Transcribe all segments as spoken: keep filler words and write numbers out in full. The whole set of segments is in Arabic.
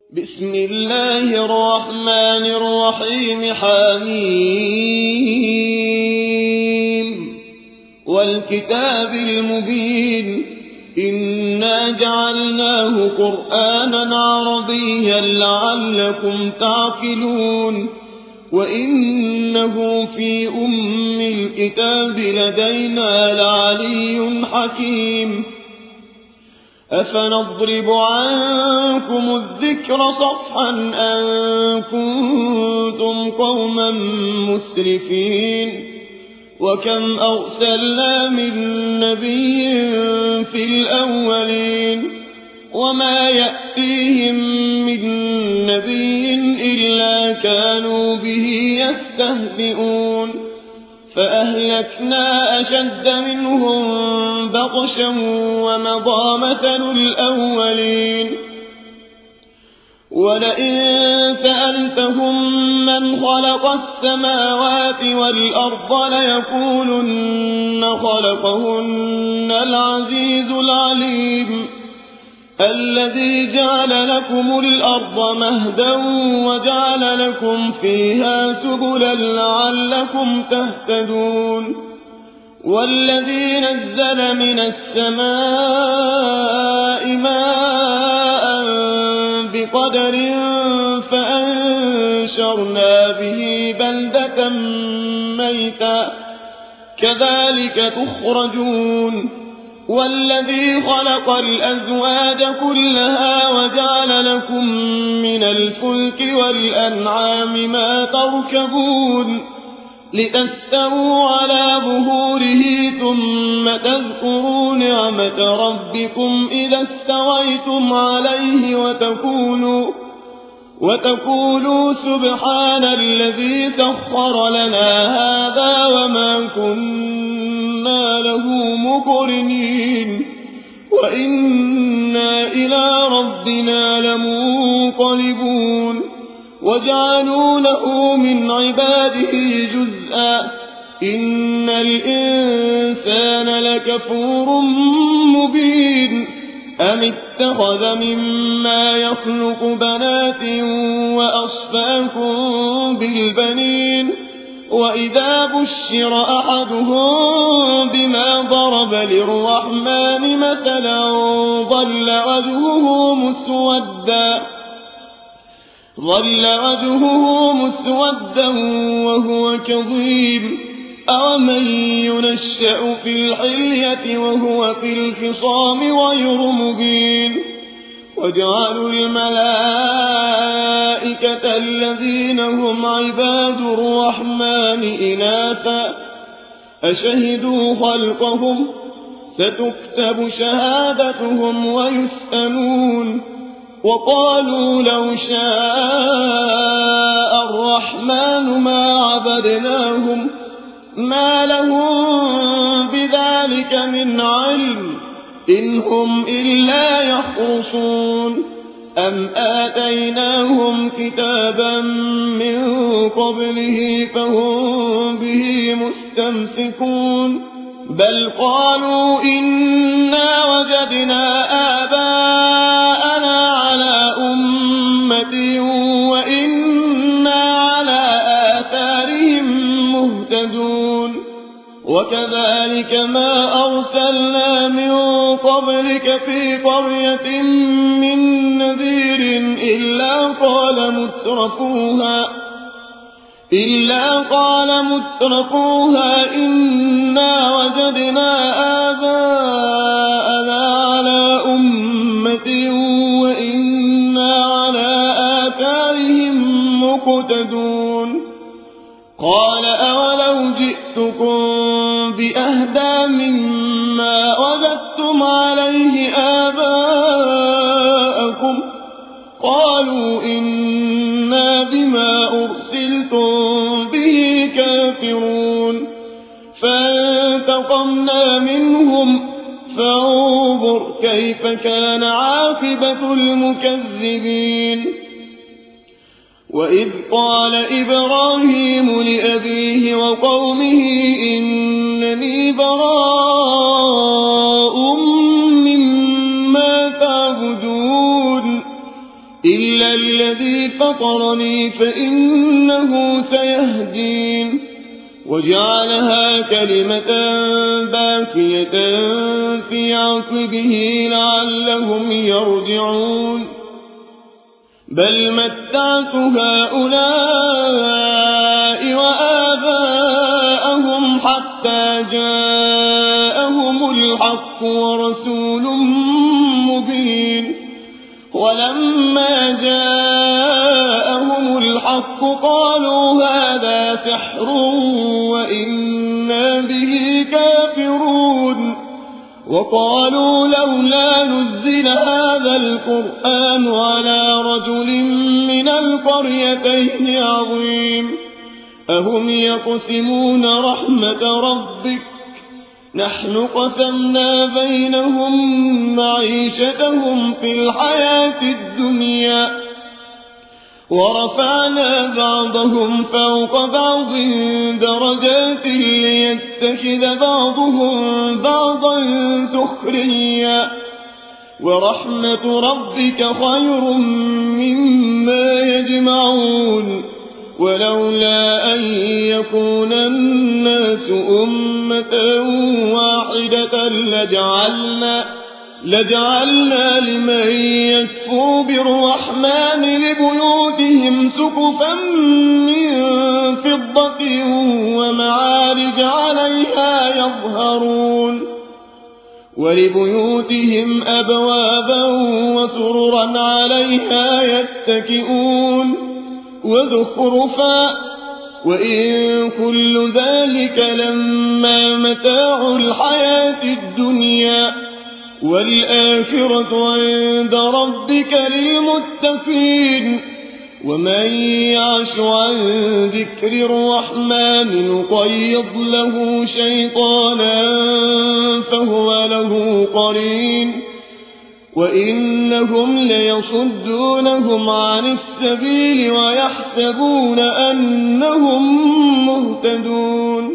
بسم الله الرحمن الرحيم. حميم والكتاب المبين إنا جعلناه قرآنا عربيا لعلكم تعقلون وإنه في أم الكتاب لدينا لعلي حكيم. أفنضرب عنكم الذكر صفحا أن كنتم قوما مسرفين وكم أرسلنا من نبي في الأولين وما يأتيهم من نبي إلا كانوا به يستهزئون فأهلكنا أشد منهم بطشا ومضى مثل الأولين. ولئن سألتهم من خلق السماوات والأرض ليقولن خلقهن العزيز العليم الذي جعل لكم الأرض مهدا وجعل لكم فيها سبلا لعلكم تهتدون والذي نزل من السماء ماء بقدر فأنشرنا به بلدة ميتا كذلك تخرجون والذي خلق الأزواج كلها وجعل لكم من الفلك والأنعام ما تركبون لتستووا على ظهوره ثم تذكروا نعمة ربكم إذا استويتم عليه وتقولوا, وتقولوا سبحان الذي سخر لنا هذا وما كنا له مقرنين وإنا إلى ربنا لمنقلبون. وجعلوا له من عباده جزءا إن الإنسان لكفور مبين أم اتخذ مما يخلق بنات وأصفاكم بالبنين وإذا بشر أحدهم بما ضرب للرحمن مثلا ظل وجهه مسودا ظل وجهه مسودا وهو كظيم أومن ينشأ في الحلية وهو في الخصام غير مبين. وجعلوا الملائكة الذين هم عباد الرحمن إناثا أشهدوا خلقهم ستكتب شهادتهم ويسألون وقالوا لو شاء الرحمن ما عبدناهم ما لهم بذلك من علم إن هم إلا يخرصون أم آتيناهم كتابا من قبله فهم به مستمسكون بل قالوا إنا وجدنا آباءنا على أمة وإنا على آثارهم مهتدون وكذلك ما أرسلنا من قبلك في قرية من نذير إلا قال مترفوها إلا قال مترفوها إنا وجدنا آباءنا على أمة وإنا على آثارهم مقتدون قال أولو جئتكم بأهدى مما وجدتم عليه آباءكم قالوا إنا بما أرسلتم به كافرون فانتقمنا منهم فانظر كيف كان عاقبة المكذبين. وإذ قال إبراهيم لأبيه وقومه إنني براء مما تعبدون إلا إلا الذي فطرني فإنه سيهدين وجعلها كلمة باقية في عقبه لعلهم يرجعون بل متعت هؤلاء وآباءهم حتى جاءهم الحق ورسول مبين ولما جاءهم الحق قالوا هذا سحر وإنا به كافرون وقالوا لولا نزل هذا القرآن على رجل من القريتين عظيم أهم يقسمون رحمة ربك نحن قسمنا بينهم معيشتهم في الحياة الدنيا ورفعنا بعضهم فوق بعض درجات ليتخذ بعضهم بعضا سخريا ورحمة ربك خير مما يجمعون ولولا أن يكون الناس أمة واحدة لجعلنا, لجعلنا لمن يكفر بالرحمن لبيوتهم سقفا من فضة ومعارج عليها يظهرون ولبيوتهم أبوابا وسررا عليها يتكئون وزخرفا وإن كل ذلك لما متاع الحياة الدنيا والآخرة عند ربك للمتقين ومن يعش عن ذكر الرحمن نقيض له شيطانا فهو له قرين وإنهم ليصدونهم عن السبيل ويحسبون أنهم مهتدون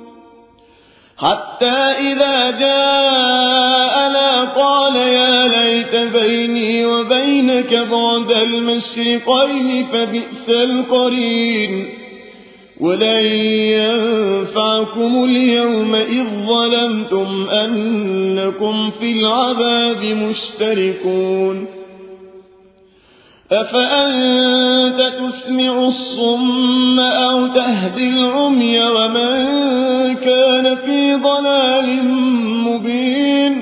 حتى إذا جاءنا قال يا ليت بيني وبينك بعد المشرقين فبئس القرين ولن ينفعكم اليوم إذ ظلمتم أنكم في العذاب مشتركون أفأنت تسمع الصم أو تهدي العمي ومن كان في ضلال مبين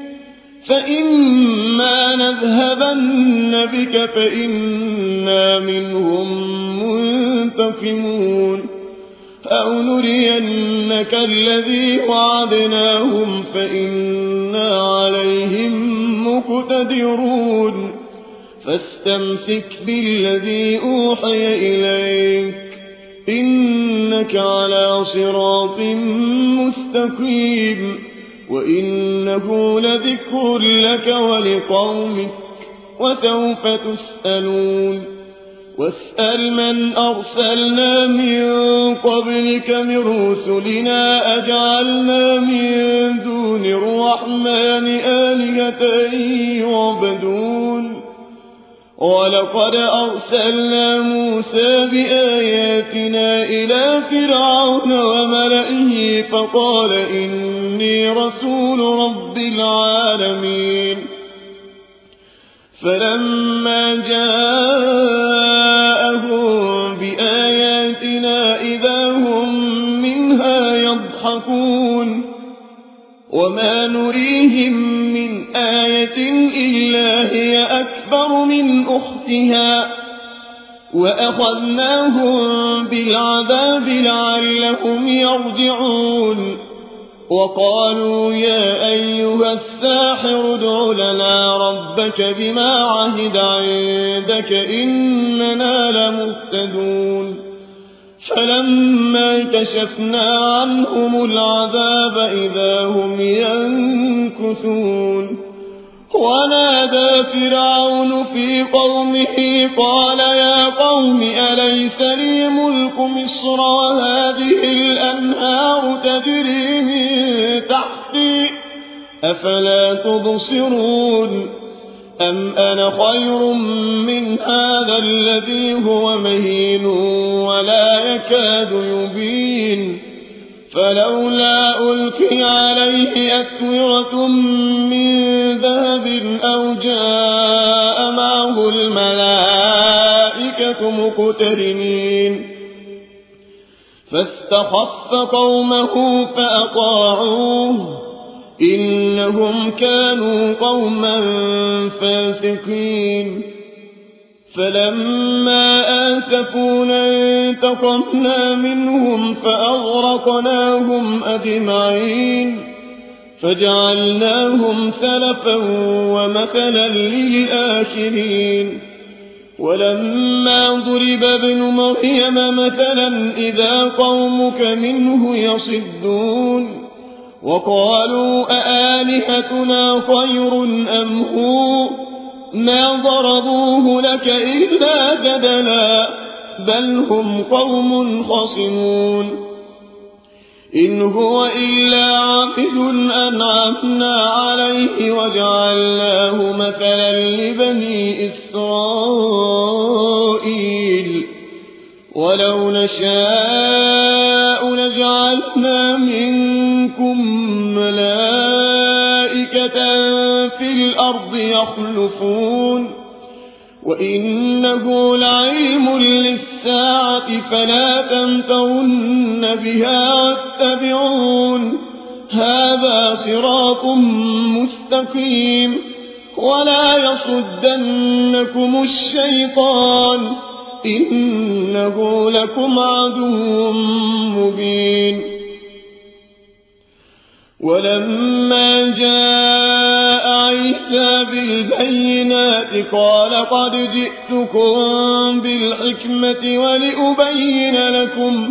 فإما نذهبن بك فإنا منهم منتقمون أو نرينك الذي وعدناهم فإنا عليهم مقتدرون فاستمسك بالذي أوحي إليك إنك على صراط مستقيم وإنه لذكر لك ولقومك وسوف تسألون واسأل من أرسلنا من قبلك من رسلنا أجعلنا من دون الرحمن آلهة يعبدون ولقد أرسلنا موسى بآياتنا إلى فرعون وملئه فقال إني رسول رب العالمين فلما جاءهم بآياتنا إذا هم منها يضحكون وما نريهم من آية إلا هي أكبر من أختها وأخذناهم بالعذاب لعلهم يرجعون وقالوا يا أيها الساحر ادع لنا ربك بما عهد عندك إننا لمهتدون فلما كشفنا عنهم العذاب إذا هم ينكثون ونادى فرعون في قومه قال يا قوم أليس لي ملك مصر وهذه الأنهار تجري من تحتي أفلا تبصرون أم أنا خير من هذا الذي هو مهين ولا يكاد يبين فلولا ألقي عليه أسورة من ذهب أو جاء معه الملائكة مقترنين فاستخف قومه فأطاعوه إنهم كانوا قوما فاسقين فلما آسفونا انتقمنا منهم فأغرقناهم أجمعين فجعلناهم سلفا ومثلا للآخرين ولما ضرب ابن مريم مثلا إذا قومك منه يصدون وقالوا أآلهتنا خير أم هو ما ضربوه لك إلا جدلا بل هم قوم خصمون إن هو إلا عبد أنعمنا عليه وجعلناه مثلا لبني إسرائيل ولو نشاء لجعلنا منكم ملائكة في الأرض يخلفون وإنه لعلم للساعة فلا تمترن بها واتبعون هذا صراط مستقيم ولا يصدنكم الشيطان إنه لكم عدو مبين ولما جاء عيسى بالبينات قال قد جئتكم بالحكمة ولأبين لكم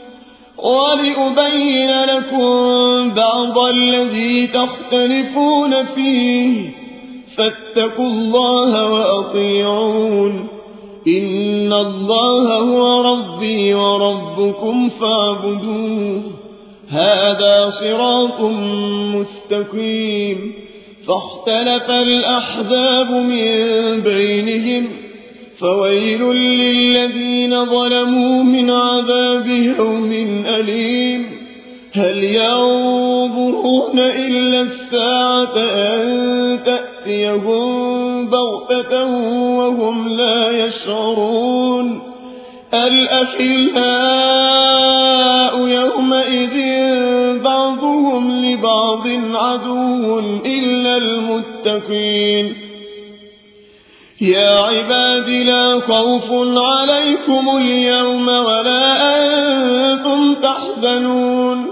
ولأبين لكم بعض الذي تختلفون فيه فاتقوا الله وأطيعون إن الله هو ربي وربكم فاعبدوه هذا صراط مستقيم فاختلف الأحزاب من بينهم فويل للذين ظلموا من عذاب يوم أليم هل ينظرون إلا الساعة أن تأتيهم بغتة وهم لا يشعرون الأخلاء يومئذ بعضهم لبعض عدو إلا المتقين يا عباد لا خوف عليكم اليوم ولا أنتم تحزنون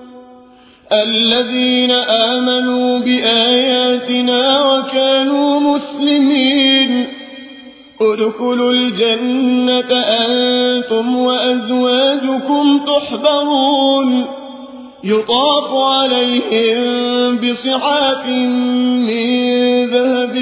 الذين آمنوا بآياتنا وكانوا مسلمين ادخلوا الجنة أنتم وأزواجكم تحبرون يطاف عليهم بصحاف من ذهب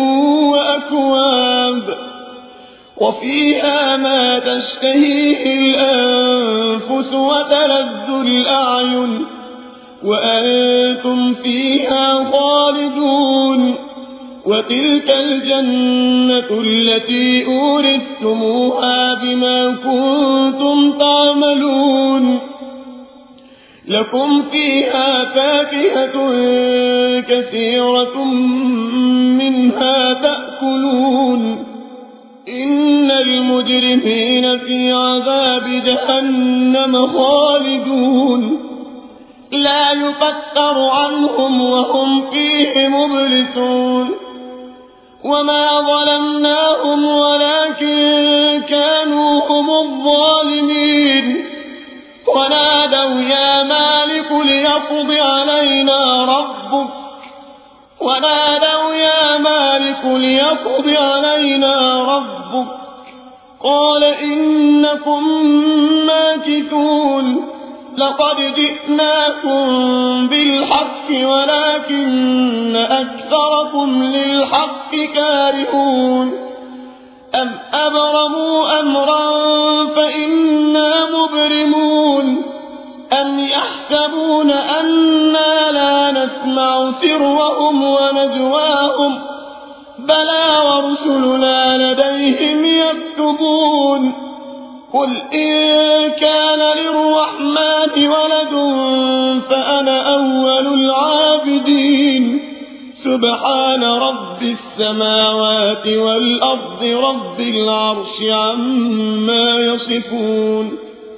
وأكواب وفيها ما تشتهيه الأنفس وتلذ الأعين وأنتم فيها خالدون وتلك الجنة التي أورثتموها بما كنتم تعملون لكم فيها فاكهة كثيرة منها تأكلون إن المجرمين في عذاب جهنم خالدون لا يفتر عنهم وهم فيه مبلسون وما ظلمناهم ولكن كانوا هم الظالمين ونادوا يا مالك ليقض علينا ربك ونادوا يا مالك ليقض علينا ربك قال إنكم ماكثون لقد جئناكم بالحق ولكن أكثركم للحق كارهون أم أبرموا أمرا فإنا مبرمون أم يحسبون أنا لا نسمع سرهم ونجواهم بلى ورسلنا لديهم يكتبون قل إن كان للرحمن ولد فأنا أول العابدين سبحان رب السماوات والأرض رب العرش عما يصفون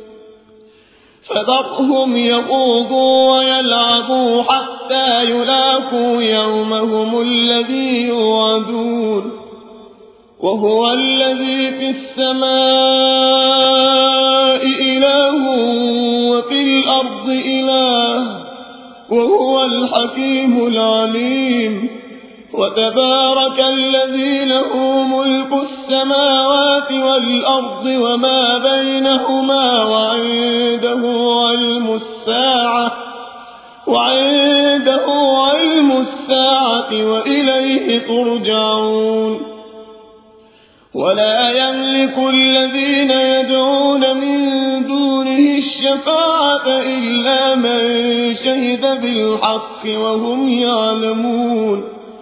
فذرهم يخوضوا ويلعبوا حتى يلاقوا يومهم الذي يوعدون وهو الذي في السماء إله وفي الأرض إله وهو الحكيم العليم وتبارك الذي له ملك السماوات والأرض وما بينهما وعنده علم الساعة وعنده علم الساعة وإليه ترجعون ولا يملك الذين يدعون من دونه الشفاعة إلا من شهد بالحق وهم يعلمون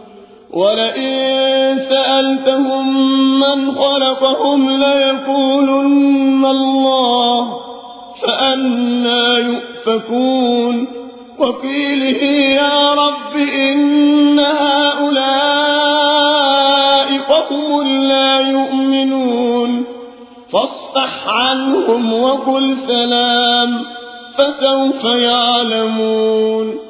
ولئن سألتهم من خلقهم ليقولن الله فأنى يؤفكون وقيله يا رب إن هؤلاء قوم لا يؤمنون فاصفح عنهم وقل سلام فسوف يعلمون